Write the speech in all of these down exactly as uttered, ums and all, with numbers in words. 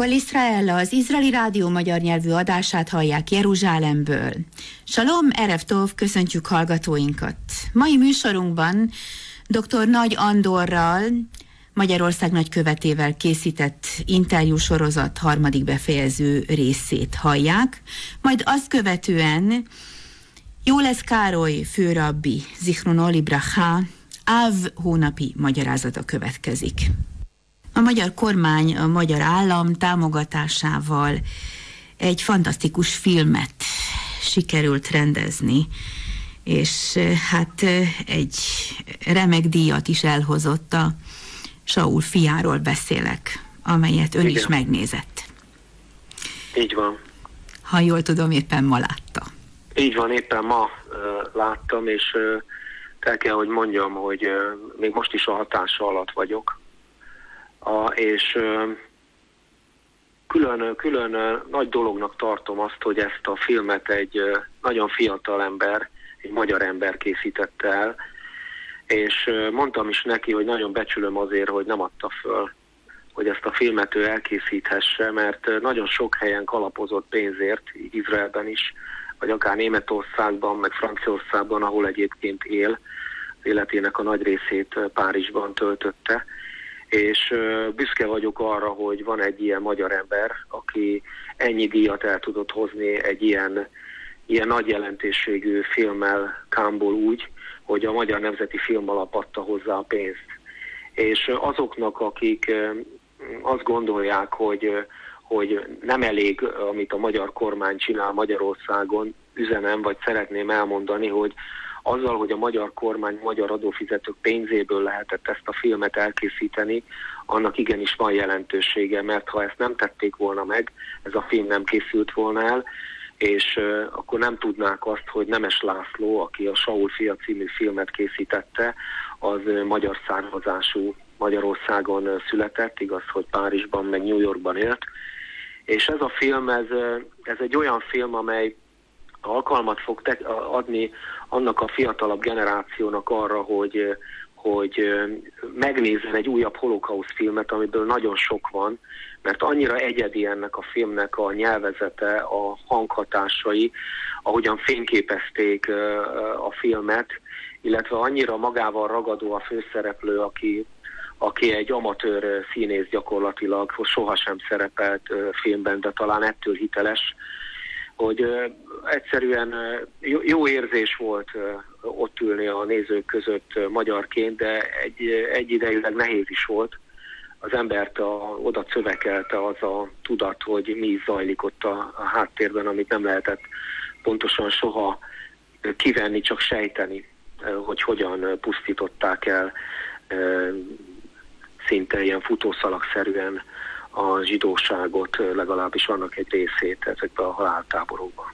Kol Israel, az izraeli rádió magyar nyelvű adását hallják Jeruzsálemből. Shalom, erev tov, köszöntjük hallgatóinkat. Mai műsorunkban dr. Nagy Andorral, Magyarország nagykövetével készített interjúsorozat harmadik befejező részét hallják, majd azt követően Jólesz Károly főrabbi, Zichrono Libracha, Áv hónapi magyarázata következik. A magyar kormány a magyar állam támogatásával egy fantasztikus filmet sikerült rendezni, és hát egy remek díjat is elhozott. A Saul fiáról beszélek, amelyet ön Igen. is megnézett. Így van. Ha jól tudom, éppen ma látta. Így van, éppen ma uh, láttam, és uh, el kell, hogy mondjam, hogy uh, még most is a hatása alatt vagyok. A, és uh, külön, külön uh, nagy dolognak tartom azt, hogy ezt a filmet egy uh, nagyon fiatal ember, egy magyar ember készítette el, és uh, mondtam is neki, hogy nagyon becsülöm azért, hogy nem adta föl, hogy ezt a filmet ő elkészíthesse, mert uh, nagyon sok helyen kalapozott pénzért, Izraelben is, vagy akár Németországban, meg Franciaországban, ahol egyébként él, az életének a nagy részét uh, Párizsban töltötte. És büszke vagyok arra, hogy van egy ilyen magyar ember, aki ennyi díjat el tudott hozni egy ilyen, ilyen nagy jelentőségű filmmel Cannesból úgy, hogy a Magyar Nemzeti Filmalap adta hozzá a pénzt. És azoknak, akik azt gondolják, hogy, hogy nem elég, amit a magyar kormány csinál Magyarországon, üzenem, vagy szeretném elmondani, hogy azzal, hogy a magyar kormány, magyar adófizetők pénzéből lehetett ezt a filmet elkészíteni, annak igenis van jelentősége, mert ha ezt nem tették volna meg, ez a film nem készült volna el, és uh, akkor nem tudnák azt, hogy Nemes László, aki a Saul fia című filmet készítette, az uh, magyar származású, Magyarországon uh, született, igaz, hogy Párizsban, meg New Yorkban élt, és ez a film, ez, uh, ez egy olyan film, amely alkalmat fog te- adni annak a fiatalabb generációnak arra, hogy, hogy megnézzen egy újabb holokauszt filmet, amiből nagyon sok van, mert annyira egyedi ennek a filmnek a nyelvezete, a hanghatásai, ahogyan fényképezték a filmet, illetve annyira magával ragadó a főszereplő, aki, aki egy amatőr színész gyakorlatilag, sohasem szerepelt filmben, de talán ettől hiteles, hogy uh, egyszerűen uh, jó, jó érzés volt uh, ott ülni a nézők között uh, magyarként, de egy, egyidejűleg nehéz is volt. Az embert a, oda szövekelte az a tudat, hogy mi is zajlik ott a, a háttérben, amit nem lehetett pontosan soha uh, kivenni, csak sejteni, uh, hogy hogyan uh, pusztították el uh, szinte ilyen futószalagszerűen a zsidóságot, legalábbis annak egy részét ezekben a haláltáborokban.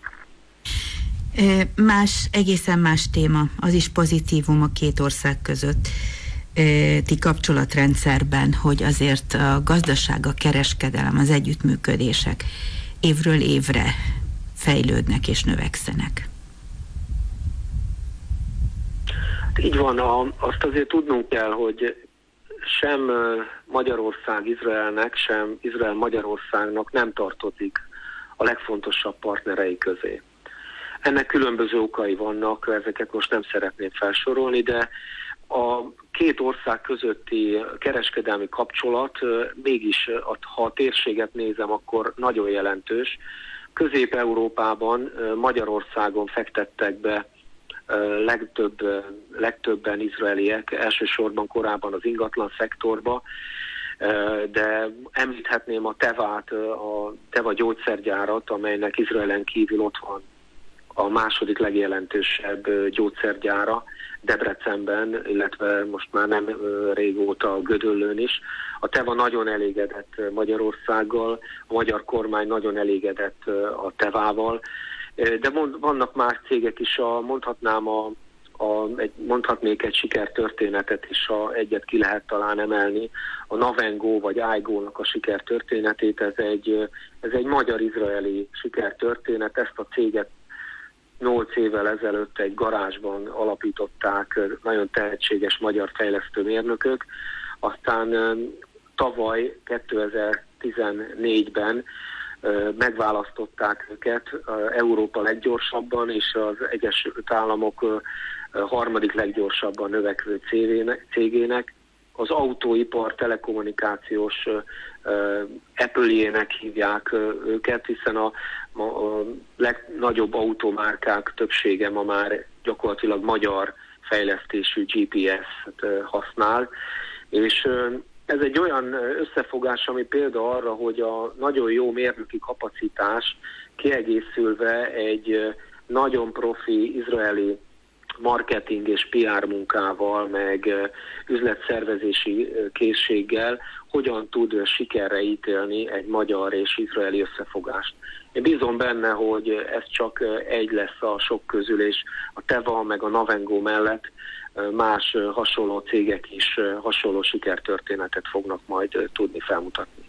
Más, egészen más téma, az is pozitívum a két ország között ti kapcsolatrendszerben, hogy azért a gazdaság, a kereskedelem, az együttműködések évről évre fejlődnek és növekszenek. Így van, a, azt azért tudnunk kell, hogy sem Magyarország Izraelnek, sem Izrael Magyarországnak nem tartozik a legfontosabb partnerei közé. Ennek különböző okai vannak, ezeket most nem szeretném felsorolni, de a két ország közötti kereskedelmi kapcsolat mégis, ha a térséget nézem, akkor nagyon jelentős. Közép-Európában, Magyarországon fektettek be legtöbb, legtöbben izraeliek, elsősorban korábban az ingatlan szektorba, de említhetném a Tevát, a Teva gyógyszergyárat, amelynek Izraelen kívül ott van a második legjelentősebb gyógyszergyára Debrecenben, illetve most már nem régóta Gödöllőn is. A Teva nagyon elégedett Magyarországgal, a magyar kormány nagyon elégedett a Tevával, de mond, vannak más cégek is, a, mondhatnám a, a, egy, mondhatnék egy sikertörténetet is, a, egyet ki lehet talán emelni, a Navengo vagy Aigo-nak a sikertörténetét, ez egy, ez egy magyar-izraeli sikertörténet, ezt a céget nyolc évvel ezelőtt egy garázsban alapították nagyon tehetséges magyar fejlesztő mérnökök, aztán tavaly kétezer-tizennégyben megválasztották őket Európa leggyorsabban és az Egyesült Államok harmadik leggyorsabban növekvő cégének. Az autóipar telekommunikációs Apple-jének hívják őket, hiszen a, a legnagyobb automárkák többsége ma már gyakorlatilag magyar fejlesztésű gé pé es-t használ, és ez egy olyan összefogás, ami példa arra, hogy a nagyon jó mérnöki kapacitás kiegészülve egy nagyon profi izraeli marketing és pé er munkával, meg üzletszervezési készséggel hogyan tud sikerre ítélni egy magyar és izraeli összefogást. Én bízom benne, hogy ez csak egy lesz a sok közül, és a Teva meg a Navengo mellett más hasonló cégek is hasonló sikertörténetet fognak majd tudni felmutatni.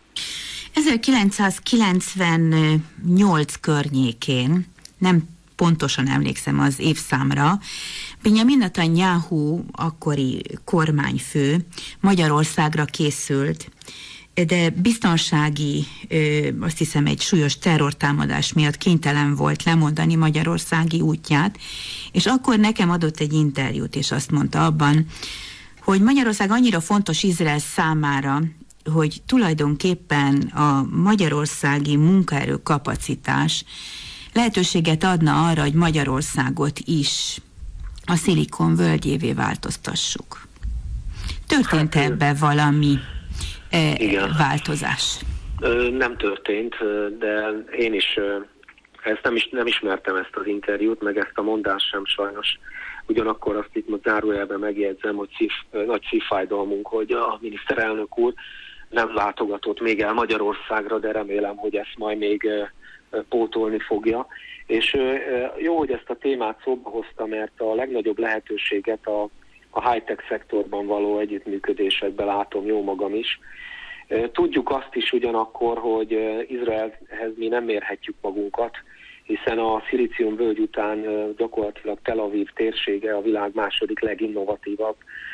ezerkilencszázkilencvennyolc környékén, nem pontosan emlékszem az évszámra, Benjamin Netanyahu, akkori kormányfő, Magyarországra készült, de biztonsági, azt hiszem egy súlyos terrortámadás miatt kénytelen volt lemondani magyarországi útját, és akkor nekem adott egy interjút, és azt mondta abban, hogy Magyarország annyira fontos Izrael számára, hogy tulajdonképpen a magyarországi munkaerő kapacitás lehetőséget adna arra, hogy Magyarországot is a Szilikon völgyévé változtassuk. Történt hát, ebbe valami e, változás? Nem történt, de én is ezt nem, is nem ismertem ezt az interjút, meg ezt a mondást sem sajnos. Ugyanakkor azt itt most zárójelben megjegyzem, hogy szív, nagy szívfájdalmunk, hogy a miniszterelnök úr nem látogatott még el Magyarországra, de remélem, hogy ezt majd még pótolni fogja. És jó, hogy ezt a témát szóba hozta, mert a legnagyobb lehetőséget a, a high-tech szektorban való együttműködésekben látom jó magam is. Tudjuk azt is ugyanakkor, hogy Izraelhez mi nem mérhetjük magunkat, hiszen a Szilícium völgy után gyakorlatilag Tel Aviv térsége a világ második leginnovatívabb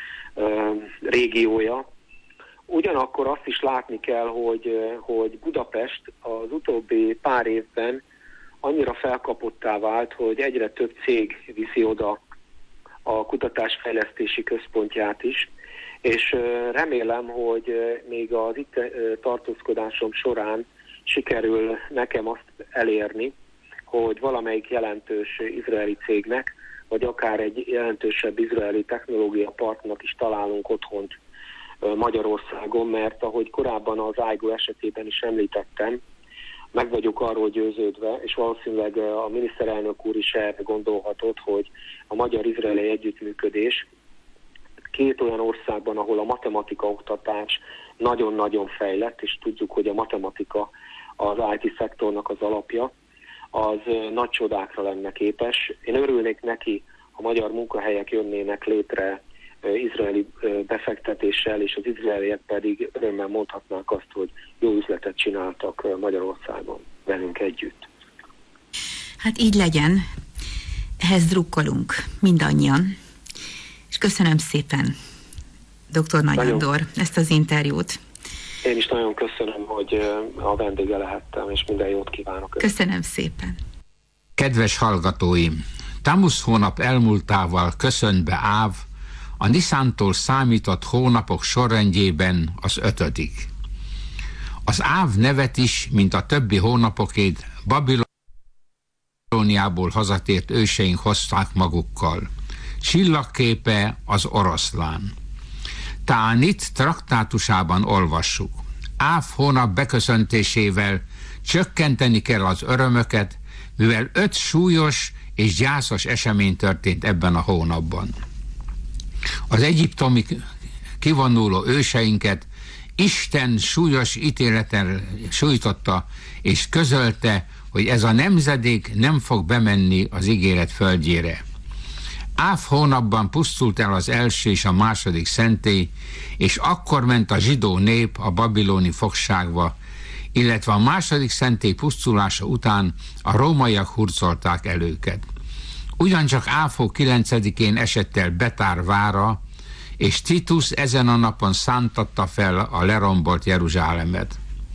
régiója. Ugyanakkor azt is látni kell, hogy, hogy Budapest az utóbbi pár évben annyira felkapottá vált, hogy egyre több cég viszi oda a kutatásfejlesztési központját is, és remélem, hogy még az itt tartózkodásom során sikerül nekem azt elérni, hogy valamelyik jelentős izraeli cégnek, vagy akár egy jelentősebb izraeli technológia partnak is találunk otthont Magyarországon, mert ahogy korábban az ájgó esetében is említettem, meg vagyok arról győződve, és valószínűleg a miniszterelnök úr is erre gondolhatott, hogy a magyar-izraeli együttműködés két olyan országban, ahol a matematika oktatás nagyon-nagyon fejlett, és tudjuk, hogy a matematika az i té szektornak az alapja, az nagy csodákra lenne képes. Én örülnék neki, ha magyar munkahelyek jönnének létre izraeli befektetéssel, és az izraeliek pedig örömmel mondhatnák azt, hogy jó üzletet csináltak Magyarországon velünk együtt. Hát így legyen. Ehhez drukkolunk mindannyian. És köszönöm szépen, doktor Nagy Andor, ezt az interjút. Én is nagyon köszönöm, hogy a vendége lehettem, és minden jót kívánok. Köszönöm szépen. Kedves hallgatóim, Tamusz hónap elmúltával köszönt be Áv, a Niszántól számított hónapok sorrendjében az ötödik. Az Áv nevet is, mint a többi hónapokét, Babilóniából hazatért őseink hozták magukkal. Csillagképe az oroszlán. Tánit traktátusában olvassuk. Áv hónap beköszöntésével csökkenteni kell az örömöket, mivel öt súlyos és gyászos esemény történt ebben a hónapban. Az egyiptomi kivonuló őseinket Isten súlyos ítéletel sújtotta, és közölte, hogy ez a nemzedék nem fog bemenni az ígéret földjére. Áv hónapban pusztult el az első és a második szentély, és akkor ment a zsidó nép a babiloni fogságba, illetve a második szentély pusztulása után a rómaiak hurcolták el őket. Ugyancsak Áv hó kilencedikén esett el Betár vára, és Titus ezen a napon szántatta fel a lerombolt Jeruzsálemet.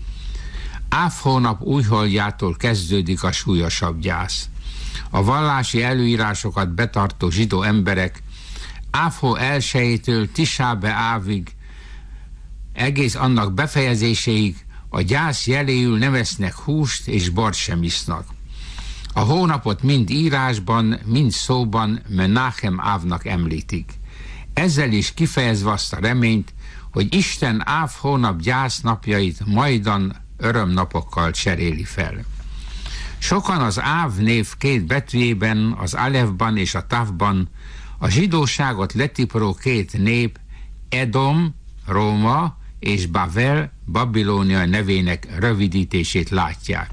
Áv hónap újholdjától kezdődik a súlyosabb gyász. A vallási előírásokat betartó zsidó emberek Áv hó elsejétől Tisábe ávig, egész annak befejezéséig a gyász jeléül nem esznek húst és bort sem isznak. A hónapot mind írásban, mind szóban Menachem Ávnak említik. Ezzel is kifejezve azt a reményt, hogy Isten Áv hónap gyásznapjait majdan örömnapokkal cseréli fel. Sokan az Áv név két betűjében, az Alefban és a Tavban a zsidóságot letipró két nép, Edom, Róma és Bavel, Babilónia nevének rövidítését látják.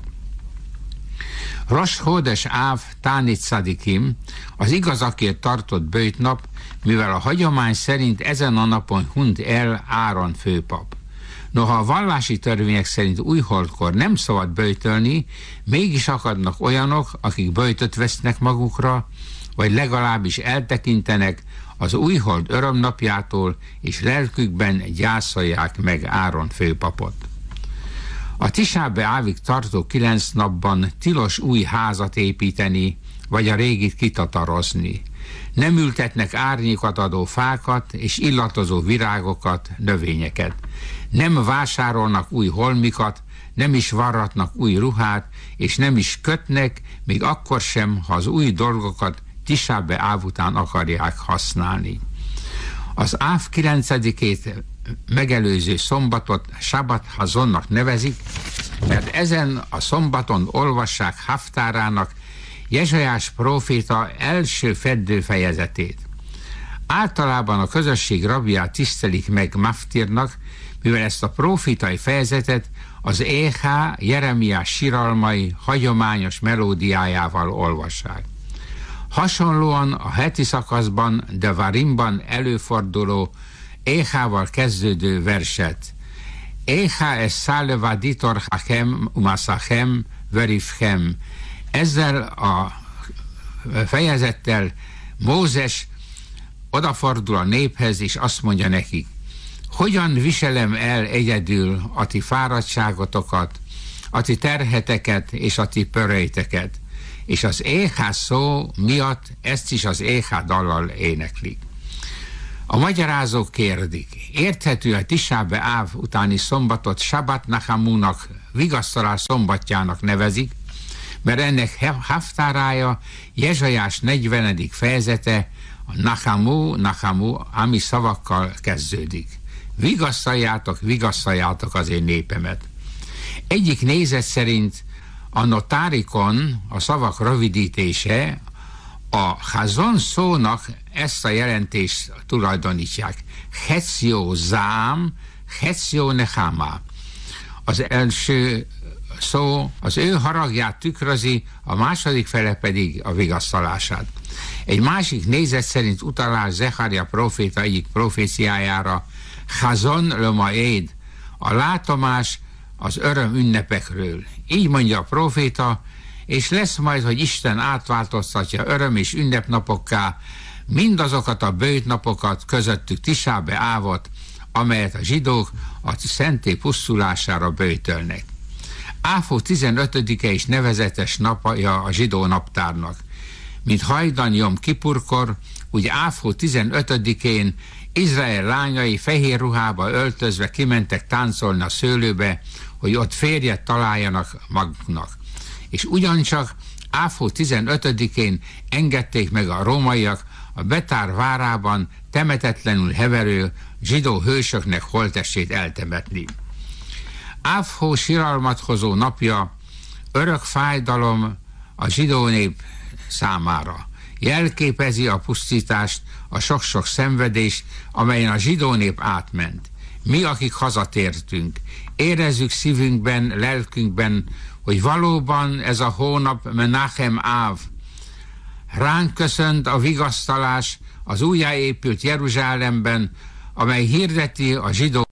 Rosh Hodesh Áv Tánit Szadikim, az igazakért tartott böjtnap, mivel a hagyomány szerint ezen a napon hunyt el Áron főpap. Noha a vallási törvények szerint újholdkor nem szabad böjtölni, mégis akadnak olyanok, akik böjtöt vesznek magukra, vagy legalábbis eltekintenek az újhold örömnapjától, és lelkükben gyászolják meg Áron főpapot. A Tisábe ávig tartó kilenc napban tilos új házat építeni, vagy a régit kitatarozni. Nem ültetnek árnyékat adó fákat és illatozó virágokat, növényeket. Nem vásárolnak új holmikat, nem is varratnak új ruhát, és nem is kötnek, még akkor sem, ha az új dolgokat Tisábe áv után akarják használni. Az áv kilencedikét megelőző szombatot Sabbat Hazonnak nevezik, mert ezen a szombaton olvassák Haftárának, Jezsajás próféta első feddő fejezetét. Általában a közösség rabját tisztelik meg Maftirnak, mivel ezt a prófétai fejezetet az Éhá Jeremiás siralmai hagyományos melódiájával olvassák. Hasonlóan a heti szakaszban, Devarimban előforduló Éhával kezdődő verset. Éhá es száleva ditor hachem umaszachem verifchem. Ezzel a fejezettel Mózes odafordul a néphez, és azt mondja nekik: hogyan viselem el egyedül a ti fáradtságotokat, a ti terheteket és a ti pörejteket. És az Éhá szó miatt ezt is az Éhá dallal éneklik. A magyarázók kérdik: érthető a Tisábe áv utáni szombatot Sabbat Nachamunak, vigasztalás szombatjának nevezik, mert ennek haftárája Jezsajás negyvenedik fejezete a Nachamu, Nachamu, ami szavakkal kezdődik. Vigasztaljátok, vigasztaljátok az én népemet. Egyik nézet szerint a notárikon a szavak rövidítése, a Hazon szónak ezt a jelentést tulajdonítják. Hetzió zám, hetzió nechama. Az első szó az ő haragját tükrözi, a második fele pedig a vigasztalását. Egy másik nézet szerint utalás Zecharia próféta egyik proféciájára, Hazon lömaéd, a látomás az öröm ünnepekről. Így mondja a próféta, és lesz majd, hogy Isten átváltoztatja öröm és ünnepnapokká mindazokat a böjtnapokat, közöttük Tisábe ávot, amelyet a zsidók a szentély pusztulására böjtölnek. Áv hó tizenötödike is nevezetes napja a zsidó naptárnak. Mint hajdan Jom Kipurkor, úgy Áv hó tizenötödikén Izrael lányai fehér ruhába öltözve kimentek táncolni a szőlőbe, hogy ott férjet találjanak maguknak. És ugyancsak Áv hó tizenötödikén engedték meg a rómaiak a Betár várában temetetlenül heverő zsidó hősöknek holttestét eltemetni. Áv hó siralmat hozó napja, örök fájdalom a zsidó nép számára. Jelképezi a pusztítást, a sok-sok szenvedést, amelyen a zsidó nép átment. Mi, akik hazatértünk, érezzük szívünkben, lelkünkben, hogy valóban ez a hónap Menachem Áv. Ránk köszönt a vigasztalás az újjáépült Jeruzsálemben, amely hirdeti a zsidó